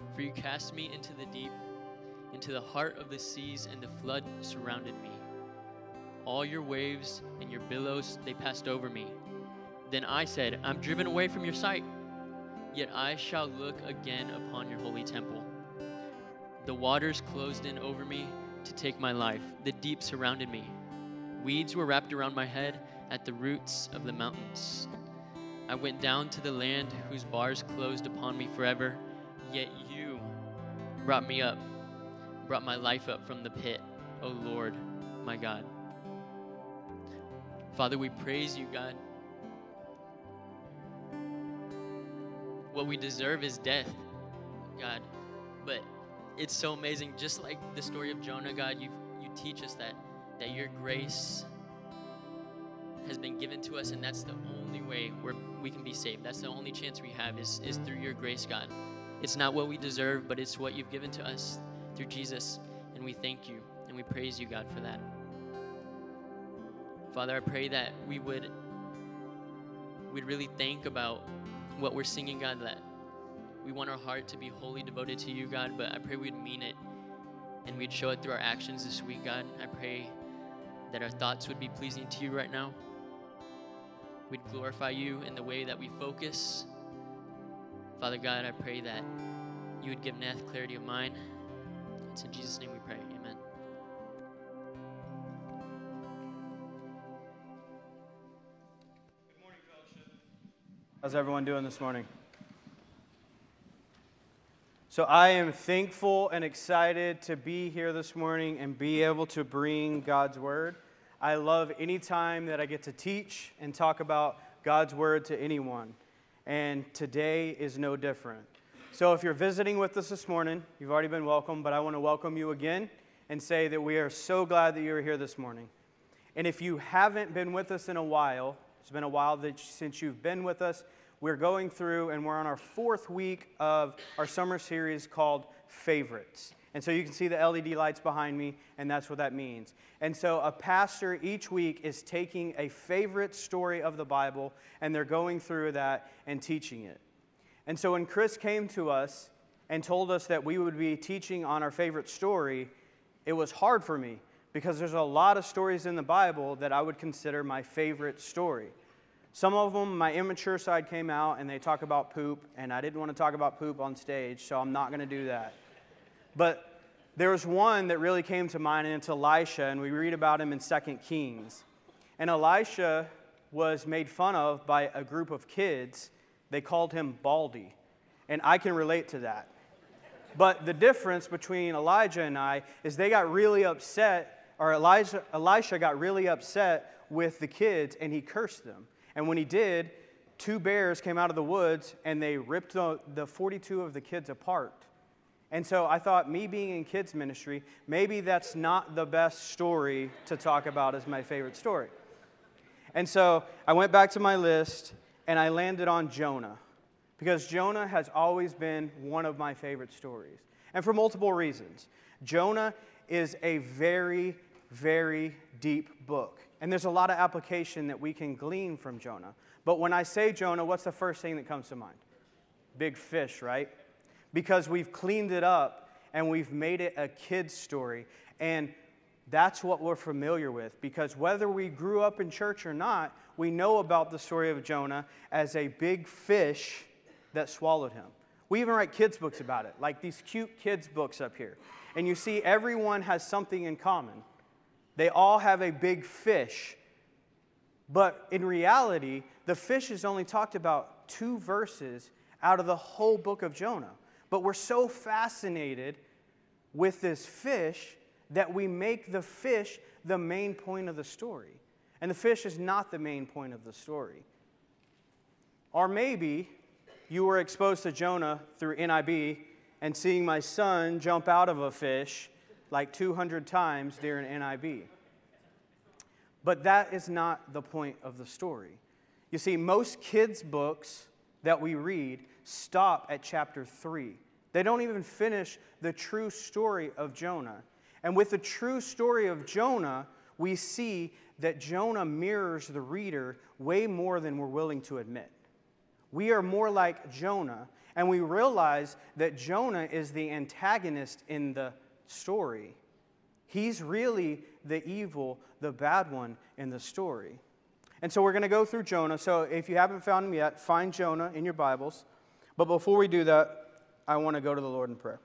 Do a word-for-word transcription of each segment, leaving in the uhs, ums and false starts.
For you cast me into the deep, into the heart of the seas, and the flood surrounded me. All your waves and your billows, they passed over me. Then I said, I'm driven away from your sight, yet I shall look again upon your holy temple. The waters closed in over me to take my life. The deep surrounded me. Weeds were wrapped around my head at the roots of the mountains. I went down to the land whose bars closed upon me forever, yet you brought me up, brought my life up from the pit, O Lord, my God. Father, we praise you, God. What we deserve is death, God, but it's so amazing. Just like the story of Jonah, God, you you teach us that that your grace has been given to us, and that's the only way where we can be saved. That's the only chance we have is, is through your grace, God. It's not what we deserve, but it's what you've given to us through Jesus, and we thank you, and we praise you, God, for that. Father, I pray that we would we'd really think about what we're singing, God, that we want our heart to be wholly devoted to you, God, but I pray we'd mean it, and we'd show it through our actions this week, God. I pray that our thoughts would be pleasing to you right now. We'd glorify you in the way that we focus. Father God, I pray that you would give Nath clarity of mind. It's in Jesus' name we pray. Amen. Good morning, fellowship. How's everyone doing this morning? So I am thankful and excited to be here this morning and be able to bring God's Word. I love any time that I get to teach and talk about God's Word to anyone. And today is no different. So if you're visiting with us this morning, you've already been welcomed, but I want to welcome you again and say that we are so glad that you're here this morning. And if you haven't been with us in a while, it's been a while that, since you've been with us, we're going through and we're on our fourth week of our summer series called Favorites. And so you can see the L E D lights behind me, and that's what that means. And so a pastor each week is taking a favorite story of the Bible, and they're going through that and teaching it. And so when Chris came to us and told us that we would be teaching on our favorite story, it was hard for me because there's a lot of stories in the Bible that I would consider my favorite story. Some of them, my immature side came out, and they talk about poop, and I didn't want to talk about poop on stage, so I'm not going to do that. But there was one that really came to mind, and it's Elisha, and we read about him in Second Kings. And Elisha was made fun of by a group of kids. They called him Baldy, and I can relate to that. But the difference between Elijah and I is they got really upset, or Elijah, Elisha got really upset with the kids, and he cursed them. And when he did, two bears came out of the woods, and they ripped the, the forty-two of the kids apart. And so I thought, me being in kids ministry, maybe that's not the best story to talk about as my favorite story. And so I went back to my list, and I landed on Jonah, because Jonah has always been one of my favorite stories, and for multiple reasons. Jonah is a very, very deep book, and there's a lot of application that we can glean from Jonah. But when I say Jonah, what's the first thing that comes to mind? Big fish, right? Because we've cleaned it up and we've made it a kid's story. And that's what we're familiar with. Because whether we grew up in church or not, we know about the story of Jonah as a big fish that swallowed him. We even write kids' books about it, like these cute kids' books up here. And you see, everyone has something in common. They all have a big fish. But in reality, the fish is only talked about two verses out of the whole book of Jonah. But we're so fascinated with this fish that we make the fish the main point of the story. And the fish is not the main point of the story. Or maybe you were exposed to Jonah through N I B and seeing my son jump out of a fish like two hundred times during N I B. But that is not the point of the story. You see, most kids' books that we read stop at chapter three. They don't even finish the true story of Jonah. And with the true story of Jonah, we see that Jonah mirrors the reader way more than we're willing to admit. We are more like Jonah, And we realize that Jonah is the antagonist in the story. He's really the evil, the bad one in the story. And so we're going to go through Jonah. So if you haven't found him yet, find Jonah in your Bibles. But before we do that, I want to go to the Lord in prayer.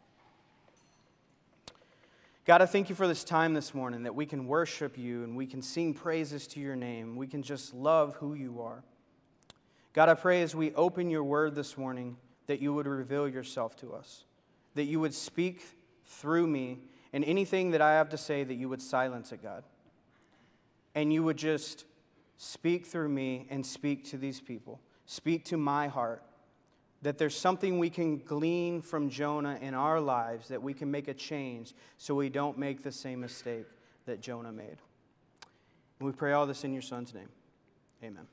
God, I thank you for this time this morning that we can worship you and we can sing praises to your name. We can just love who you are. God, I pray as we open your word this morning that you would reveal yourself to us, that you would speak through me, and anything that I have to say, that you would silence it, God. And you would just speak through me and speak to these people. Speak to my heart. That there's something we can glean from Jonah in our lives, that we can make a change so we don't make the same mistake that Jonah made. And we pray all this in your Son's name. Amen.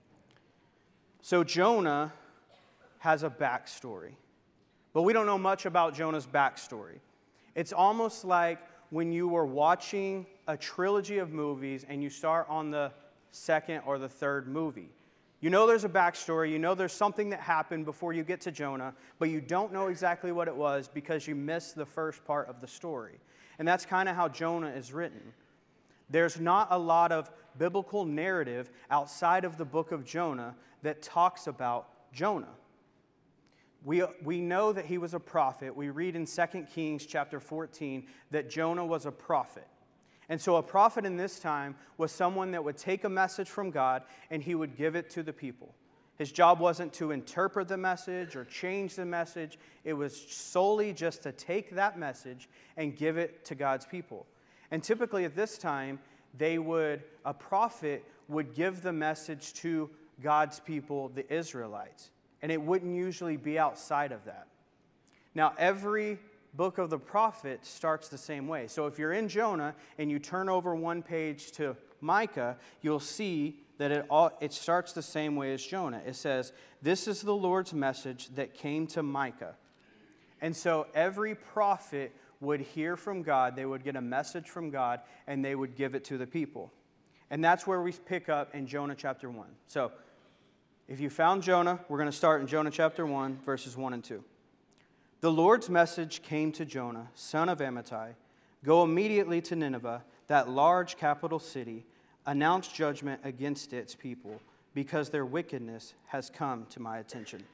So Jonah has a backstory. But we don't know much about Jonah's backstory. It's almost like when you were watching a trilogy of movies and you start on the second or the third movie. You know there's a backstory, you know there's something that happened before you get to Jonah, but you don't know exactly what it was because you missed the first part of the story. And that's kind of how Jonah is written. There's not a lot of biblical narrative outside of the book of Jonah that talks about Jonah. We, we know that he was a prophet. We read in Second Kings chapter fourteen that Jonah was a prophet. And so a prophet in this time was someone that would take a message from God and he would give it to the people. His job wasn't to interpret the message or change the message. It was solely just to take that message and give it to God's people. And typically at this time, they would, a prophet would give the message to God's people, the Israelites. And it wouldn't usually be outside of that. Now, every book of the prophet starts the same way. So if you're in Jonah and you turn over one page to Micah, you'll see that it all it starts the same way as Jonah. It says, "This is the Lord's message that came to Micah." And so every prophet would hear from God, they would get a message from God, and they would give it to the people. And that's where we pick up in Jonah chapter one. So if you found Jonah, we're going to start in Jonah chapter one, verses one and two. The Lord's message came to Jonah, son of Amittai. Go immediately to Nineveh, that large capital city, announce judgment against its people, because their wickedness has come to my attention.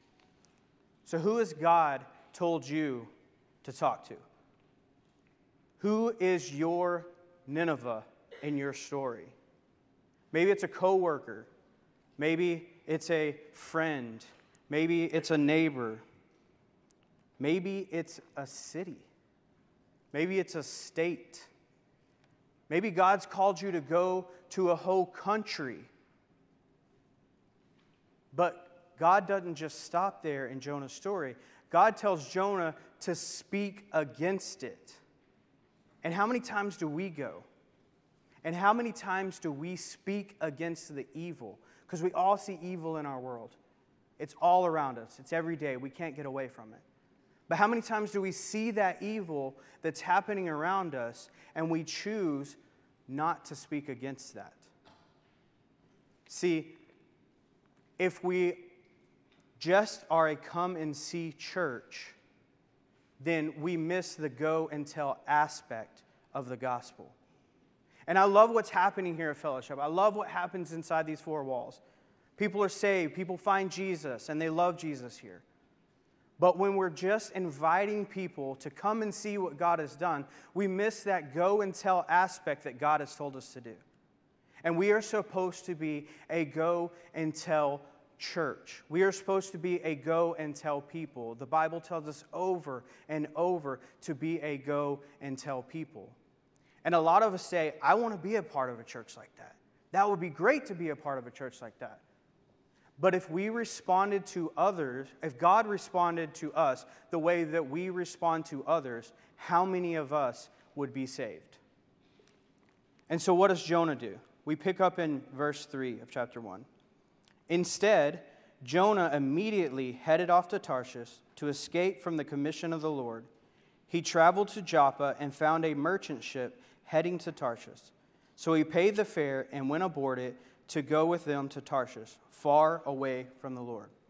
So who has God told you to talk to? Who is your Nineveh in your story? Maybe it's a coworker. Maybe it's a friend. Maybe it's a neighbor. Maybe it's a city. Maybe it's a state. Maybe God's called you to go to a whole country. But God doesn't just stop there in Jonah's story. God tells Jonah to speak against it. And how many times do we go? And how many times do we speak against the evil? Because we all see evil in our world. It's all around us. It's every day. We can't get away from it. But how many times do we see that evil that's happening around us and we choose not to speak against that? See, if we just are a come and see church, then we miss the go and tell aspect of the gospel. And I love what's happening here at Fellowship. I love what happens inside these four walls. People are saved, people find Jesus, and they love Jesus here. But when we're just inviting people to come and see what God has done, we miss that go and tell aspect that God has told us to do. And we are supposed to be a go and tell church. We are supposed to be a go and tell people. The Bible tells us over and over to be a go and tell people. And a lot of us say, I want to be a part of a church like that. That would be great to be a part of a church like that. But if we responded to others, if God responded to us the way that we respond to others, how many of us would be saved? And so what does Jonah do? We pick up in verse three of chapter one. Instead, Jonah immediately headed off to Tarshish to escape from the commission of the Lord. He traveled to Joppa and found a merchant ship heading to Tarshish. So he paid the fare and went aboard it to go with them to Tarshish, far away from the Lord.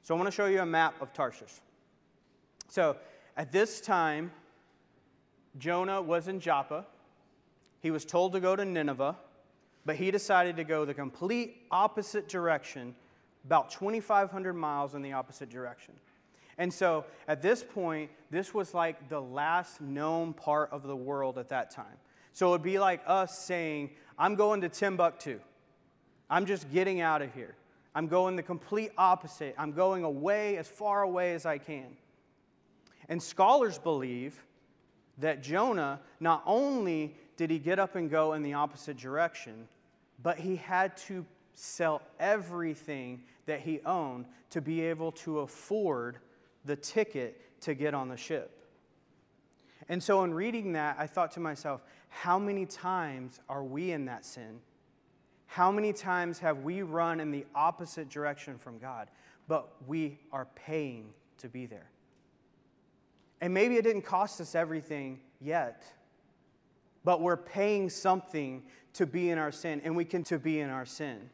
So I want to show you a map of Tarshish. So at this time, Jonah was in Joppa. He was told to go to Nineveh, but he decided to go the complete opposite direction, about twenty-five hundred miles in the opposite direction. And so at this point, this was like the last known part of the world at that time. So it would be like us saying, I'm going to Timbuktu. I'm just getting out of here. I'm going the complete opposite. I'm going away, as far away as I can. And scholars believe that Jonah, not only did he get up and go in the opposite direction, but he had to sell everything that he owned to be able to afford the ticket to get on the ship. And so in reading that, I thought to myself, how many times are we in that sin? How many times have we run in the opposite direction from God, but we are paying to be there? And maybe it didn't cost us everything yet, but we're paying something to be in our sin, and we can to be in our sin.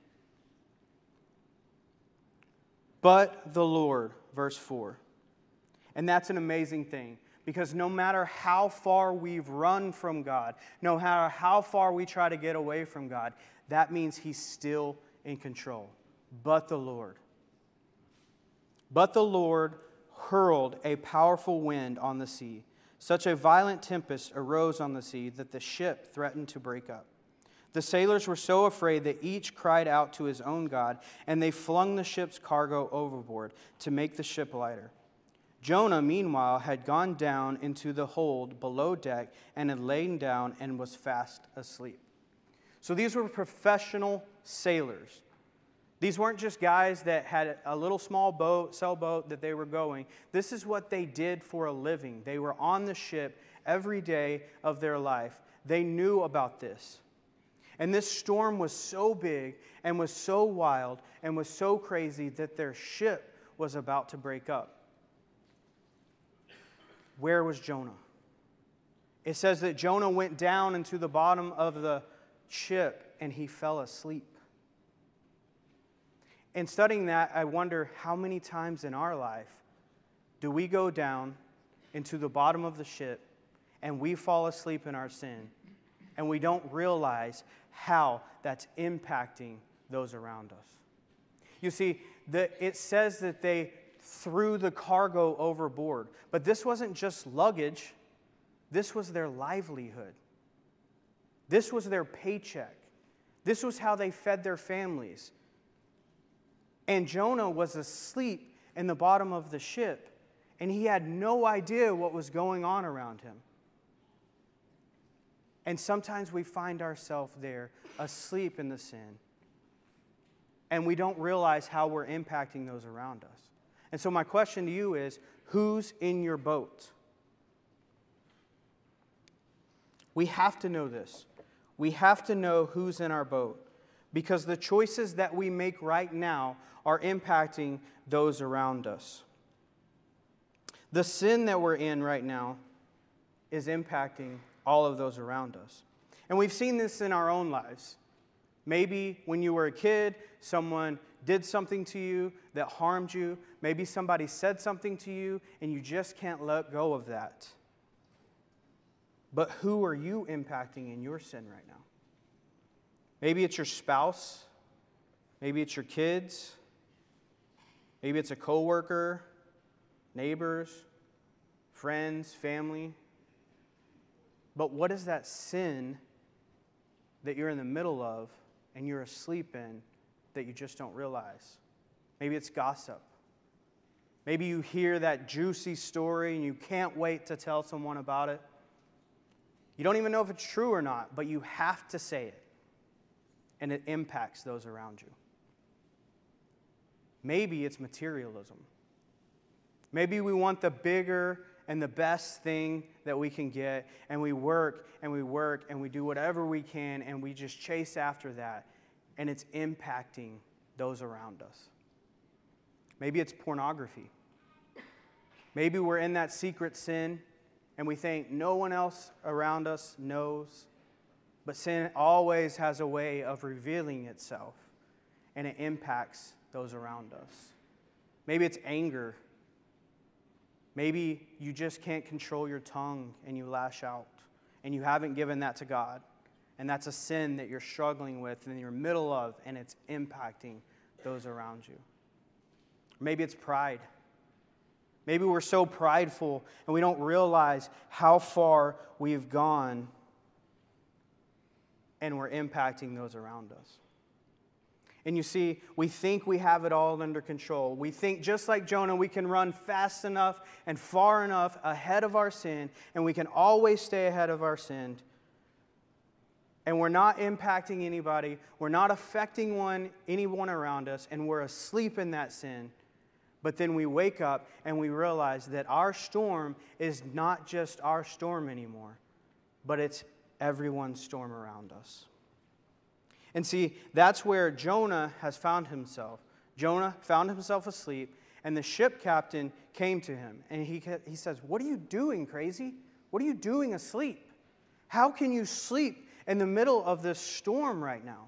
But the Lord, verse four. And that's an amazing thing, because no matter how far we've run from God, no matter how far we try to get away from God, that means He's still in control. But the Lord. But the Lord hurled a powerful wind on the sea. Such a violent tempest arose on the sea that the ship threatened to break up. The sailors were so afraid that each cried out to his own God, and they flung the ship's cargo overboard to make the ship lighter. Jonah, meanwhile, had gone down into the hold below deck and had lain down and was fast asleep. So these were professional sailors. These weren't just guys that had a little small boat, sailboat that they were going. This is what they did for a living. They were on the ship every day of their life. They knew about this. And this storm was so big and was so wild and was so crazy that their ship was about to break up. Where was Jonah? It says that Jonah went down into the bottom of the ship and he fell asleep. In studying that, I wonder how many times in our life do we go down into the bottom of the ship and we fall asleep in our sin and we don't realize how that's impacting those around us. You see, the, it says that they threw the cargo overboard, but this wasn't just luggage. This was their livelihood. This was their paycheck. This was how they fed their families. And Jonah was asleep in the bottom of the ship, and he had no idea what was going on around him. And sometimes we find ourselves there, asleep in the sin, and we don't realize how we're impacting those around us. And so my question to you is, who's in your boat? We have to know this. We have to know who's in our boat, because the choices that we make right now are impacting those around us. The sin that we're in right now is impacting all of those around us. And we've seen this in our own lives. Maybe when you were a kid, someone did something to you that harmed you. Maybe somebody said something to you and you just can't let go of that. But who are you impacting in your sin right now? Maybe it's your spouse. Maybe it's your kids. Maybe it's a coworker, neighbors, friends, family. But what is that sin that you're in the middle of and you're asleep in that you just don't realize? Maybe it's gossip. Maybe you hear that juicy story and you can't wait to tell someone about it. You don't even know if it's true or not, but you have to say it. And it impacts those around you. Maybe it's materialism. Maybe we want the bigger and the best thing that we can get, and we work and we work and we do whatever we can and we just chase after that, and it's impacting those around us. Maybe it's pornography. Maybe we're in that secret sin and we think no one else around us knows, but sin always has a way of revealing itself, and it impacts those around us. Maybe it's anger. Maybe you just can't control your tongue and you lash out and you haven't given that to God. And that's a sin that you're struggling with and you're in the middle of, and it's impacting those around you. Maybe it's pride. Maybe we're so prideful and we don't realize how far we've gone and we're impacting those around us. And you see, we think we have it all under control. We think just like Jonah, we can run fast enough and far enough ahead of our sin, and we can always stay ahead of our sin. And we're not impacting anybody. We're not affecting one, anyone around us, and we're asleep in that sin. But then we wake up and we realize that our storm is not just our storm anymore, but it's everyone's storm around us. And see, that's where Jonah has found himself. Jonah found himself asleep, and the ship captain came to him. And he, he says, "What are you doing, crazy? What are you doing asleep? How can you sleep in the middle of this storm right now?"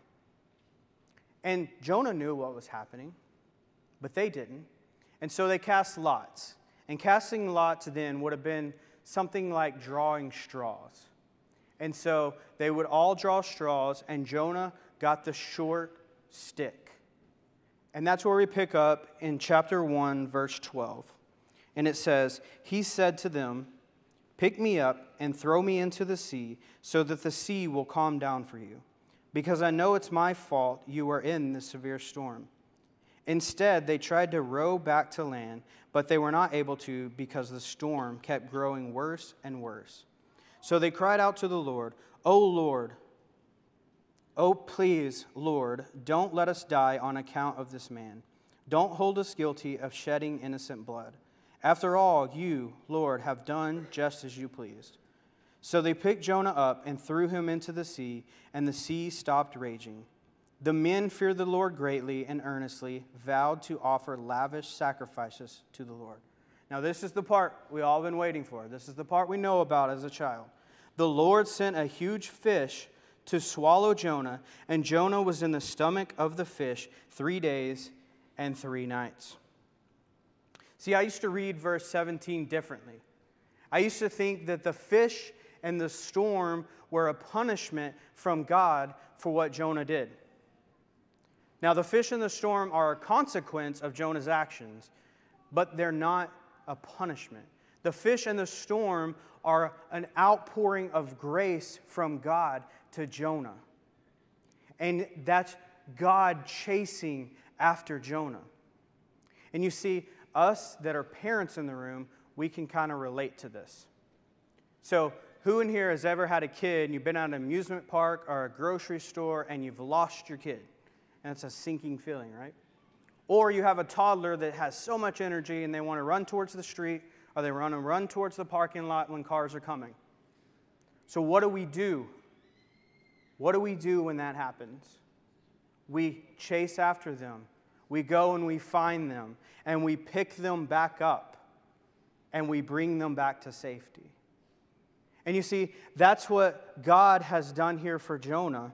And Jonah knew what was happening, but they didn't. And so they cast lots. And casting lots then would have been something like drawing straws. And so they would all draw straws, and Jonah got the short stick. And that's where we pick up in chapter one, verse twelve. And it says, "He said to them, 'Pick me up and throw me into the sea, so that the sea will calm down for you, because I know it's my fault you are in this severe storm.' Instead, they tried to row back to land, but they were not able to because the storm kept growing worse and worse. So they cried out to the Lord, 'O Lord, oh, please, Lord, don't let us die on account of this man. Don't hold us guilty of shedding innocent blood. After all, you, Lord, have done just as you pleased.' So they picked Jonah up and threw him into the sea, and the sea stopped raging. The men feared the Lord greatly and earnestly vowed to offer lavish sacrifices to the Lord." Now, this is the part we all been waiting for. This is the part we know about as a child. "The Lord sent a huge fish to swallow Jonah, and Jonah was in the stomach of the fish three days and three nights." See, I used to read verse seventeen differently. I used to think that the fish and the storm were a punishment from God for what Jonah did. Now, the fish and the storm are a consequence of Jonah's actions, but they're not a punishment. The fish and the storm are an outpouring of grace from God to Jonah. And that's God chasing after Jonah. And you see, us that are parents in the room, we can kind of relate to this. So, who in here has ever had a kid and you've been at an amusement park or a grocery store and you've lost your kid? And it's a sinking feeling, right? Or you have a toddler that has so much energy and they want to run towards the street, or they want to run towards the parking lot when cars are coming. So what do we do? What do we do when that happens? We chase after them. We go and we find them, and we pick them back up, and we bring them back to safety. And you see, that's what God has done here for Jonah,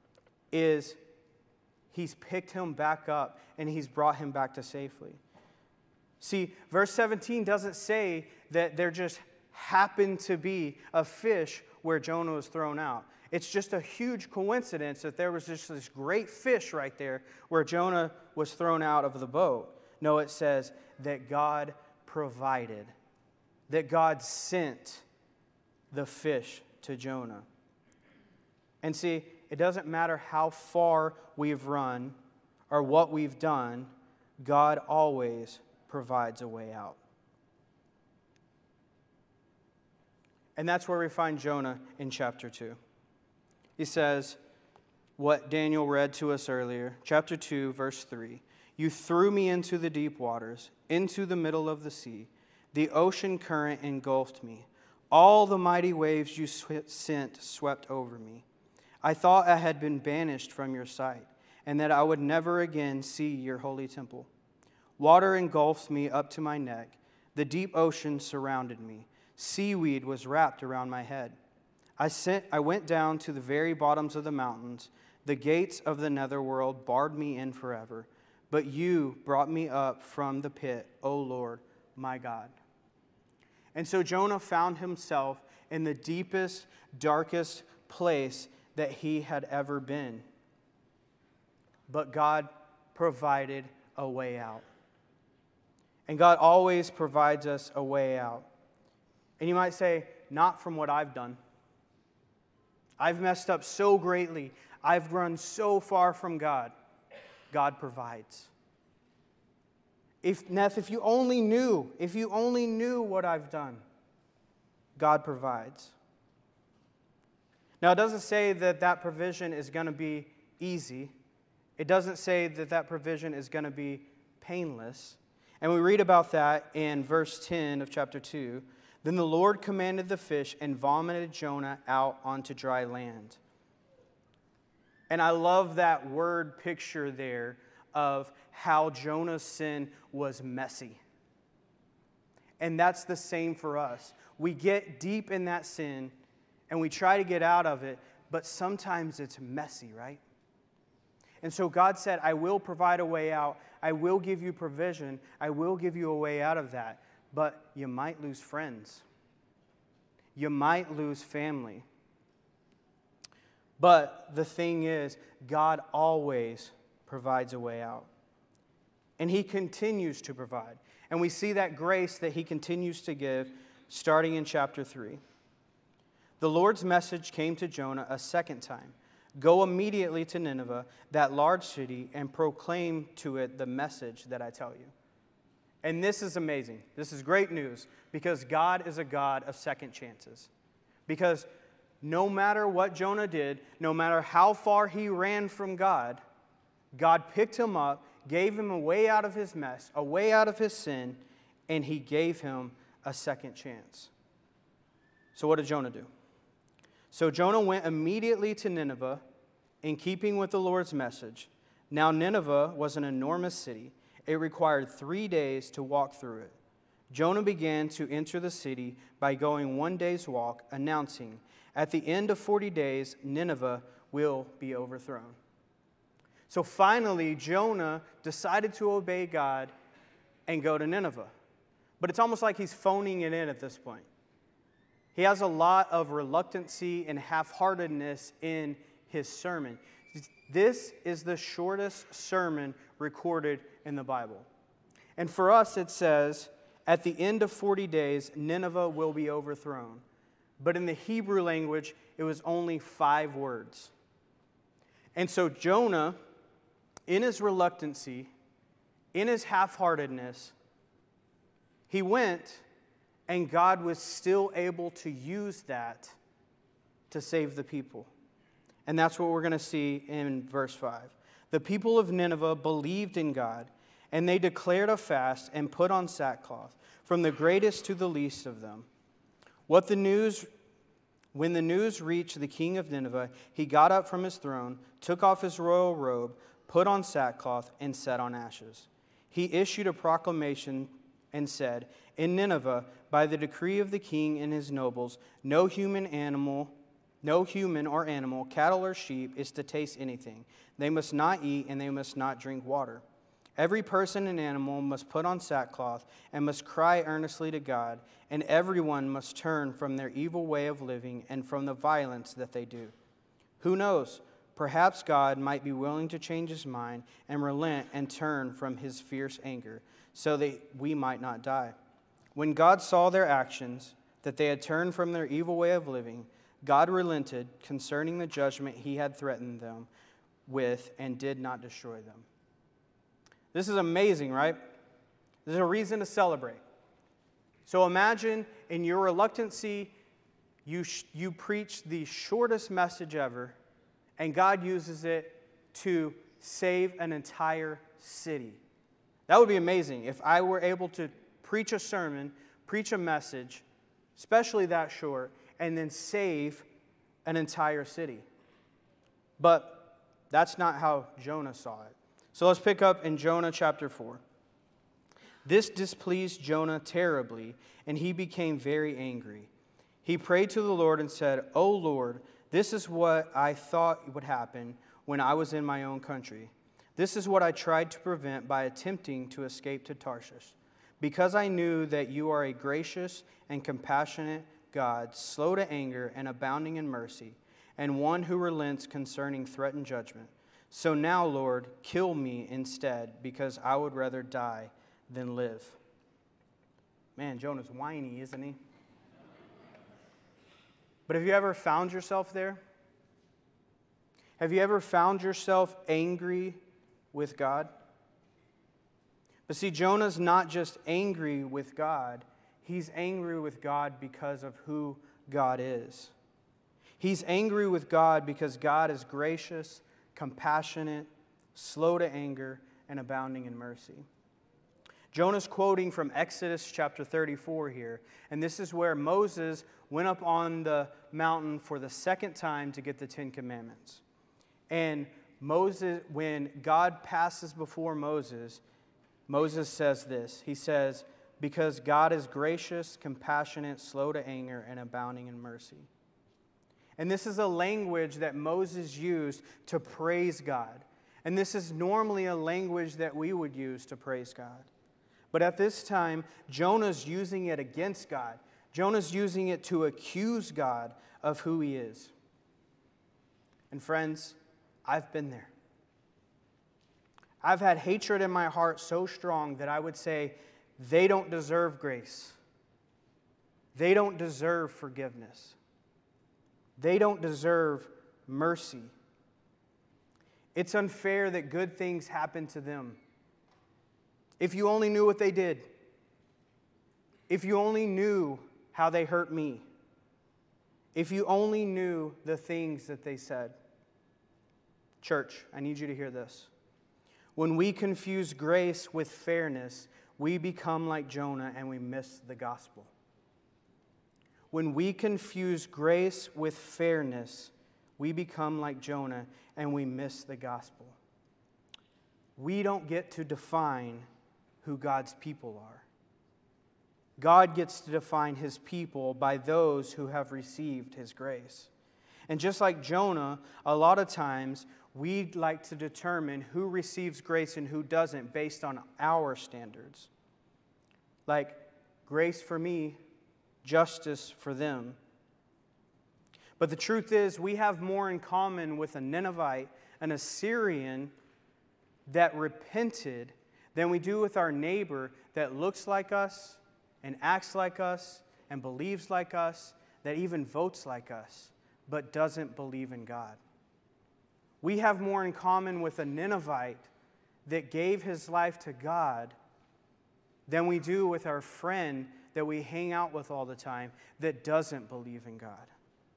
is He's picked him back up, and He's brought him back to safely. See, verse seventeen doesn't say that there just happened to be a fish where Jonah was thrown out. It's just a huge coincidence that there was just this great fish right there where Jonah was thrown out of the boat. No, it says that God provided, that God sent the fish to Jonah. And see, it doesn't matter how far we've run or what we've done, God always provides a way out. And that's where we find Jonah in chapter two. He says what Daniel read to us earlier, chapter two, verse three. "You threw me into the deep waters, into the middle of the sea. The ocean current engulfed me. All the mighty waves you sent swept over me. I thought I had been banished from your sight, and that I would never again see your holy temple. Water engulfed me up to my neck. The deep ocean surrounded me. Seaweed was wrapped around my head. I sent, I went down to the very bottoms of the mountains. The gates of the netherworld barred me in forever. but you brought me up from the pit, O Lord, my God." And so Jonah found himself in the deepest, darkest place that he had ever been. But God provided a way out. And God always provides us a way out. And you might say, not from what I've done. I've messed up so greatly. I've run so far from God. God provides. If, Neff, if you only knew, if you only knew what I've done, God provides. Now, it doesn't say that that provision is going to be easy. It doesn't say that that provision is going to be painless. And we read about that in verse ten of chapter two. "Then the Lord commanded the fish and vomited Jonah out onto dry land." And I love that word picture there of how Jonah's sin was messy. And that's the same for us. We get deep in that sin and we try to get out of it, but sometimes it's messy, right? And so God said, I will provide a way out. I will give you provision. I will give you a way out of that. But you might lose friends. You might lose family. But the thing is, God always provides a way out. And He continues to provide. And we see that grace that He continues to give starting in chapter three. The Lord's message came to Jonah a second time. "Go immediately to Nineveh, that large city, and proclaim to it the message that I tell you." And this is amazing. This is great news because God is a God of second chances. Because no matter what Jonah did, no matter how far he ran from God, God picked him up, gave him a way out of his mess, a way out of his sin, and He gave him a second chance. So what did Jonah do? So Jonah went immediately to Nineveh in keeping with the Lord's message. Now Nineveh was an enormous city. It required three days to walk through it. Jonah began to enter the city by going one day's walk, announcing, "At the end of forty days, Nineveh will be overthrown." So finally, Jonah decided to obey God and go to Nineveh. But it's almost like he's phoning it in at this point. He has a lot of reluctancy and half-heartedness in his sermon. This is the shortest sermon recorded in the Bible. And for us it says, at the end of forty days, Nineveh will be overthrown. But in the Hebrew language, it was only five words. And so Jonah, in his reluctancy, in his half-heartedness, he went, and God was still able to use that to save the people. And that's what we're going to see in verse five. "The people of Nineveh believed in God, and they declared a fast and put on sackcloth, from the greatest to the least of them. What the news, when the news reached the king of Nineveh, he got up from his throne, took off his royal robe, put on sackcloth, and sat on ashes. He issued a proclamation and said, 'In Nineveh, by the decree of the king and his nobles, no human animal, no human or animal, cattle or sheep is to taste anything. They must not eat and they must not drink water. Every person and animal must put on sackcloth and must cry earnestly to God, and everyone must turn from their evil way of living and from the violence that they do. Who knows? Perhaps God might be willing to change his mind and relent and turn from his fierce anger, so that we might not die.' When God saw their actions, that they had turned from their evil way of living, God relented concerning the judgment He had threatened them with and did not destroy them." This is amazing, right? There's a reason to celebrate. So imagine in your reluctancy, you, sh- you preach the shortest message ever, and God uses it to save an entire city. That would be amazing if I were able to preach a sermon, preach a message, especially that short, and then save an entire city. But that's not how Jonah saw it. So let's pick up in Jonah chapter four. "This displeased Jonah terribly, and he became very angry. He prayed to the Lord and said, 'O Lord, this is what I thought would happen when I was in my own country. This is what I tried to prevent by attempting to escape to Tarshish, because I knew that you are a gracious and compassionate God, slow to anger and abounding in mercy, and one who relents concerning threatened judgment. So now, Lord, kill me instead, because I would rather die than live." Man, Jonah's whiny, isn't he? But have you ever found yourself there? Have you ever found yourself angry with God? But see, Jonah's not just angry with God. He's angry with God because of who God is. He's angry with God because God is gracious, compassionate, slow to anger, and abounding in mercy. Jonah's quoting from Exodus chapter thirty-four here, and this is where Moses went up on the mountain for the second time to get the Ten Commandments. And Moses, when God passes before Moses, Moses says this. He says, "Because God is gracious, compassionate, slow to anger, and abounding in mercy." And this is a language that Moses used to praise God. And this is normally a language that we would use to praise God. But at this time, Jonah's using it against God. Jonah's using it to accuse God of who he is. And friends, I've been there. I've had hatred in my heart so strong that I would say they don't deserve grace. They don't deserve forgiveness. They don't deserve mercy. It's unfair that good things happen to them. If you only knew what they did. If you only knew how they hurt me. If you only knew the things that they said. Church, I need you to hear this. When we confuse grace with fairness, we become like Jonah and we miss the gospel. When we confuse grace with fairness, we become like Jonah and we miss the gospel. We don't get to define who God's people are. God gets to define His people by those who have received His grace. And just like Jonah, a lot of times we like to determine who receives grace and who doesn't based on our standards. Like, grace for me, justice for them. But the truth is, we have more in common with a Ninevite, an Assyrian that repented, than we do with our neighbor that looks like us and acts like us and believes like us, that even votes like us, but doesn't believe in God. We have more in common with a Ninevite that gave his life to God than we do with our friend that we hang out with all the time that doesn't believe in God.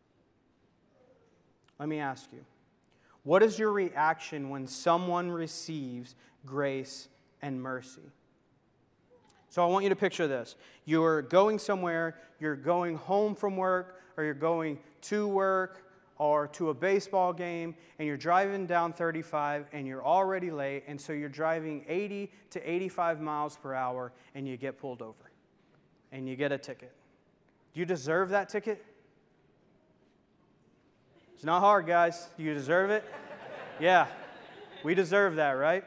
Let me ask you, what is your reaction when someone receives grace and mercy? So I want you to picture this. You're going somewhere, you're going home from work, or you're going to work, or to a baseball game, and you're driving down thirty-five, and you're already late, and so you're driving eighty to eighty-five miles per hour, and you get pulled over, and you get a ticket. Do you deserve that ticket? It's not hard, guys. Do you deserve it? Yeah, we deserve that, right?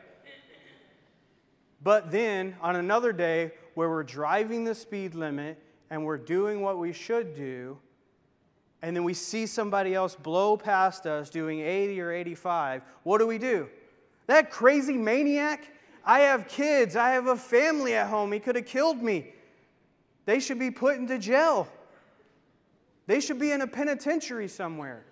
But then, on another day, where we're driving the speed limit, and we're doing what we should do, and then we see somebody else blow past us doing eighty or eighty-five, what do we do? That crazy maniac? I have kids. I have a family at home. He could have killed me. They should be put into jail. They should be in a penitentiary somewhere.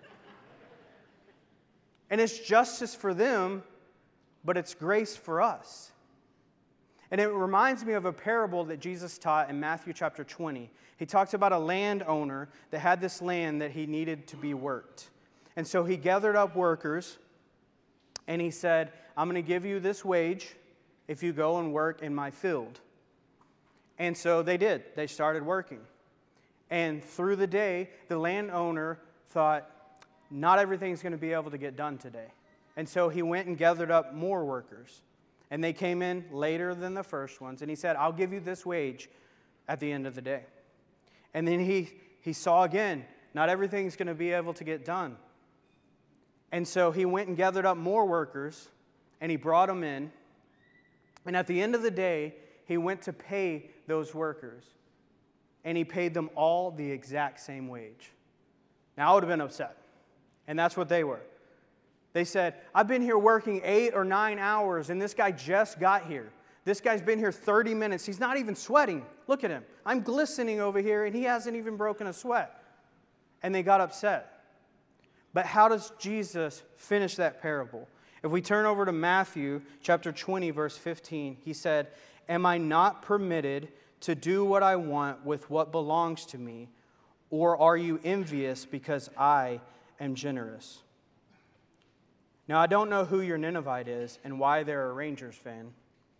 And it's justice for them, but it's grace for us. And it reminds me of a parable that Jesus taught in Matthew chapter twenty. He talked about a landowner that had this land that he needed to be worked. And so he gathered up workers, and he said, I'm going to give you this wage if you go and work in my field. And so they did. They started working. And through the day, the landowner thought, not everything's going to be able to get done today. And so he went and gathered up more workers. And they came in later than the first ones. And he said, I'll give you this wage at the end of the day. And then he, he saw again, not everything's going to be able to get done. And so he went and gathered up more workers. and he brought them in. And at the end of the day, he went to pay those workers. And he paid them all the exact same wage. Now, I would have been upset. And that's what they were. They said, I've been here working eight or nine hours, and this guy just got here. This guy's been here thirty minutes. He's not even sweating. Look at him. I'm glistening over here, and he hasn't even broken a sweat. And they got upset. But how does Jesus finish that parable? If we turn over to Matthew chapter twenty, verse fifteen, he said, am I not permitted to do what I want with what belongs to me? Or are you envious because I am generous? Now, I don't know who your Ninevite is and why they're a Rangers fan.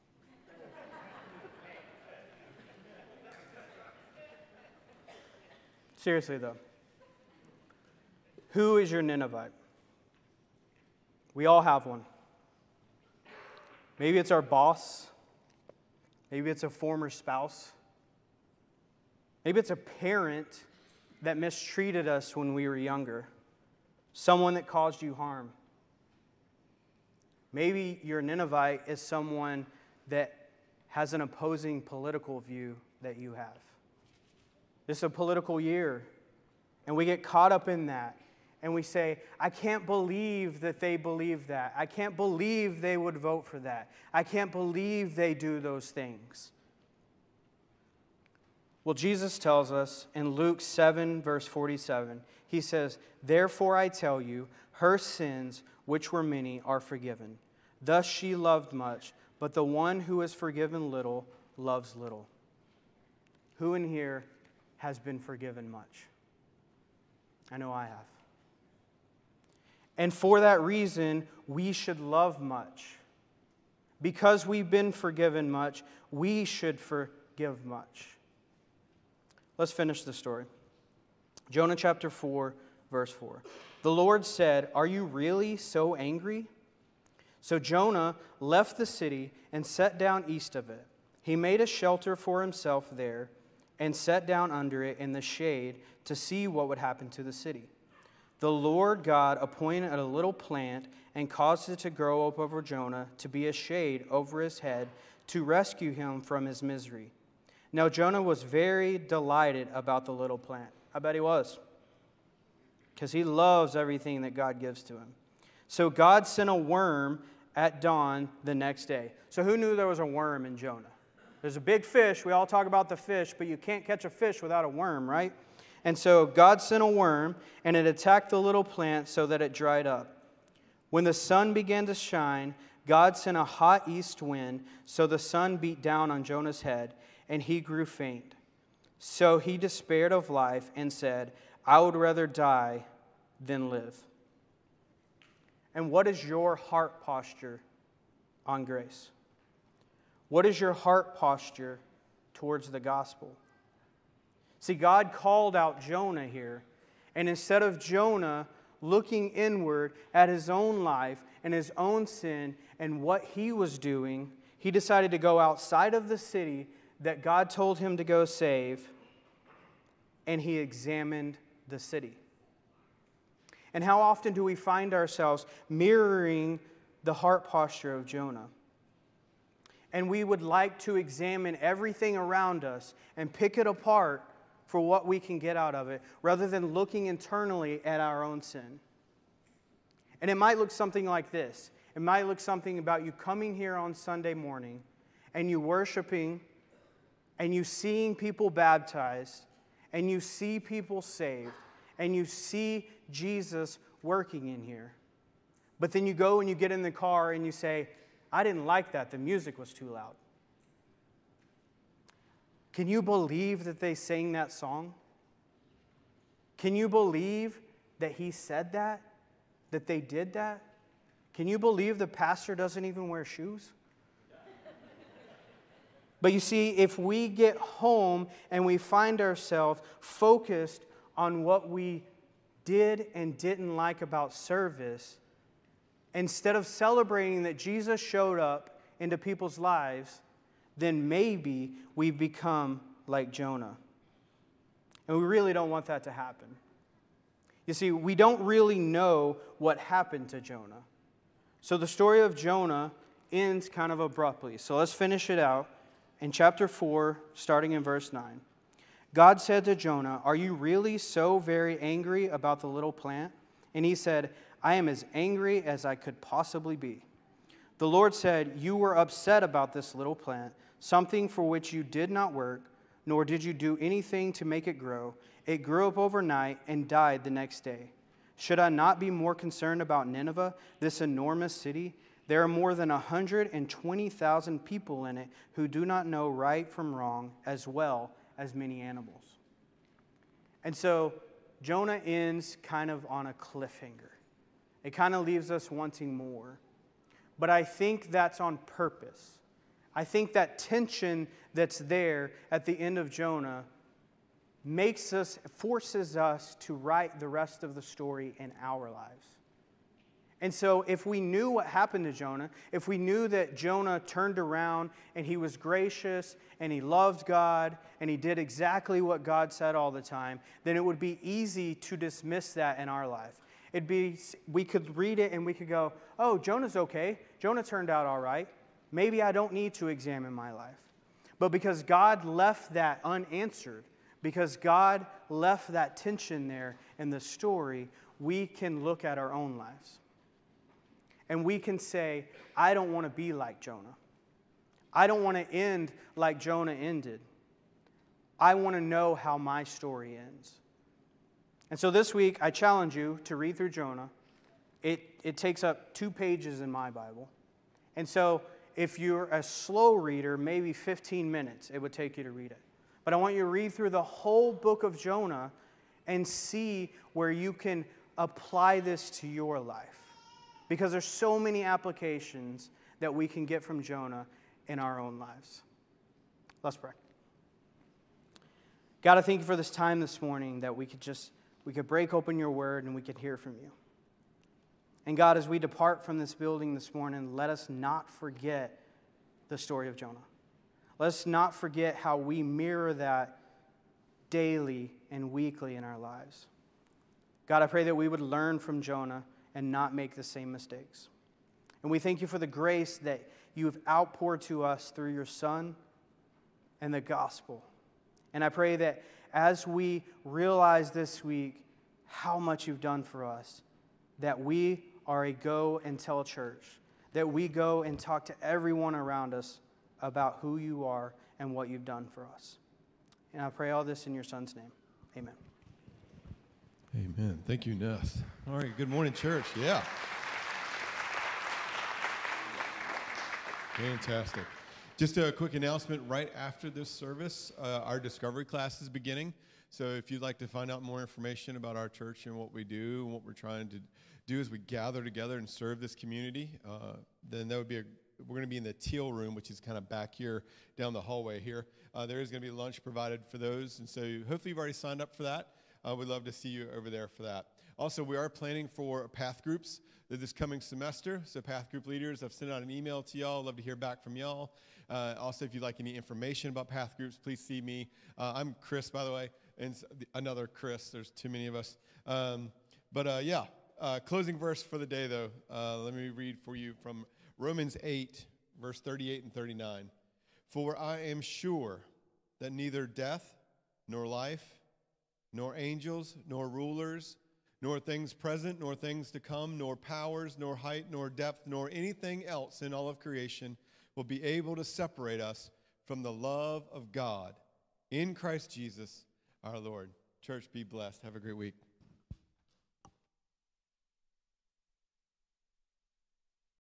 Seriously, though. Who is your Ninevite? We all have one. Maybe it's our boss. Maybe it's a former spouse. Maybe it's a parent that mistreated us when we were younger. Someone that caused you harm. Maybe your Ninevite is someone that has an opposing political view that you have. This is a political year, and we get caught up in that. And we say, I can't believe that they believe that. I can't believe they would vote for that. I can't believe they do those things. Well, Jesus tells us in Luke seven, verse forty-seven, he says, therefore I tell you, her sins, which were many, are forgiven. Thus she loved much, but the one who is forgiven little loves little. Who in here has been forgiven much? I know I have. And for that reason, we should love much. Because we've been forgiven much, we should forgive much. Let's finish the story. Jonah chapter four, verse four. The Lord said, are you really so angry? So Jonah left the city and sat down east of it. He made a shelter for himself there and sat down under it in the shade to see what would happen to the city. The Lord God appointed a little plant and caused it to grow up over Jonah to be a shade over his head to rescue him from his misery. Now Jonah was very delighted about the little plant. I bet he was. Because he loves everything that God gives to him. So God sent a worm at dawn the next day. So who knew there was a worm in Jonah? There's a big fish. We all talk about the fish, but you can't catch a fish without a worm, right? And so God sent a worm, and it attacked the little plant so that it dried up. When the sun began to shine, God sent a hot east wind, so the sun beat down on Jonah's head, and he grew faint. So he despaired of life and said, I would rather die than live. And what is your heart posture on grace? What is your heart posture towards the gospel? See, God called out Jonah here, and instead of Jonah looking inward at his own life and his own sin and what he was doing, he decided to go outside of the city that God told him to go save, and he examined the city. And how often do we find ourselves mirroring the heart posture of Jonah? And we would like to examine everything around us and pick it apart for what we can get out of it, rather than looking internally at our own sin. And it might look something like this. It might look something about you coming here on Sunday morning and you worshiping and you seeing people baptized and you see people saved and you see Jesus working in here. But then you go and you get in the car and you say, I didn't like that. The music was too loud. Can you believe that they sang that song? Can you believe that he said that? That they did that? Can you believe the pastor doesn't even wear shoes? But you see, if we get home and we find ourselves focused on what we did and didn't like about service, instead of celebrating that Jesus showed up into people's lives, then maybe we become like Jonah. And we really don't want that to happen. You see, we don't really know what happened to Jonah. So the story of Jonah ends kind of abruptly. So let's finish it out in chapter four, starting in verse nine. God said to Jonah, "Are you really so very angry about the little plant?" And he said, "I am as angry as I could possibly be." The Lord said, "You were upset about this little plant, something for which you did not work, nor did you do anything to make it grow. It grew up overnight and died the next day. Should I not be more concerned about Nineveh, this enormous city? There are more than one hundred twenty thousand people in it who do not know right from wrong, as well as many animals." And so Jonah ends kind of on a cliffhanger. It kind of leaves us wanting more. But I think that's on purpose. I think that tension that's there at the end of Jonah makes us, forces us to write the rest of the story in our lives. And so if we knew what happened to Jonah, if we knew that Jonah turned around and he was gracious and he loved God and he did exactly what God said all the time, then it would be easy to dismiss that in our life. It'd be, we could read it and we could go, "Oh, Jonah's okay. Jonah turned out all right. Maybe I don't need to examine my life." But because God left that unanswered, because God left that tension there in the story, we can look at our own lives. And we can say, "I don't want to be like Jonah. I don't want to end like Jonah ended. I want to know how my story ends." And so this week, I challenge you to read through Jonah. It, it takes up two pages in my Bible. And so if you're a slow reader, maybe fifteen minutes it would take you to read it. But I want you to read through the whole book of Jonah and see where you can apply this to your life. Because there's so many applications that we can get from Jonah in our own lives. Let's pray. God, I thank you for this time this morning that we could just, we could break open your word and we could hear from you. And God, as we depart from this building this morning, let us not forget the story of Jonah. Let us not forget how we mirror that daily and weekly in our lives. God, I pray that we would learn from Jonah and not make the same mistakes. And we thank you for the grace that you have outpoured to us through your Son and the gospel. And I pray that as we realize this week how much you've done for us, that we are a go and tell church, that we go and talk to everyone around us about who you are and what you've done for us. And I pray all this in your Son's name. Amen. Amen. Thank you, Neth. All right, good morning, church. Yeah. Fantastic. Just a quick announcement. Right after this service, uh, our Discovery class is beginning. So if you'd like to find out more information about our church and what we do and what we're trying to do as we gather together and serve this community, uh, then that would be a, we're going to be in the teal room, which is kind of back here down the hallway here. Uh, there is going to be lunch provided for those, and so hopefully you've already signed up for that. Uh, we'd love to see you over there for that. Also, we are planning for Path Groups this coming semester. So Path Group leaders, I've sent out an email to y'all. Love to hear back from y'all. Uh, also, if you'd like any information about Path Groups, please see me. Uh, I'm Chris, by the way, and another Chris. There's too many of us. Um, but uh, yeah, uh, closing verse for the day, though. Uh, let me read for you from Romans eight, verse thirty-eight and thirty-nine. "For I am sure that neither death nor life, nor angels, nor rulers, nor things present, nor things to come, nor powers, nor height, nor depth, nor anything else in all of creation will be able to separate us from the love of God in Christ Jesus our Lord." Church, be blessed. Have a great week.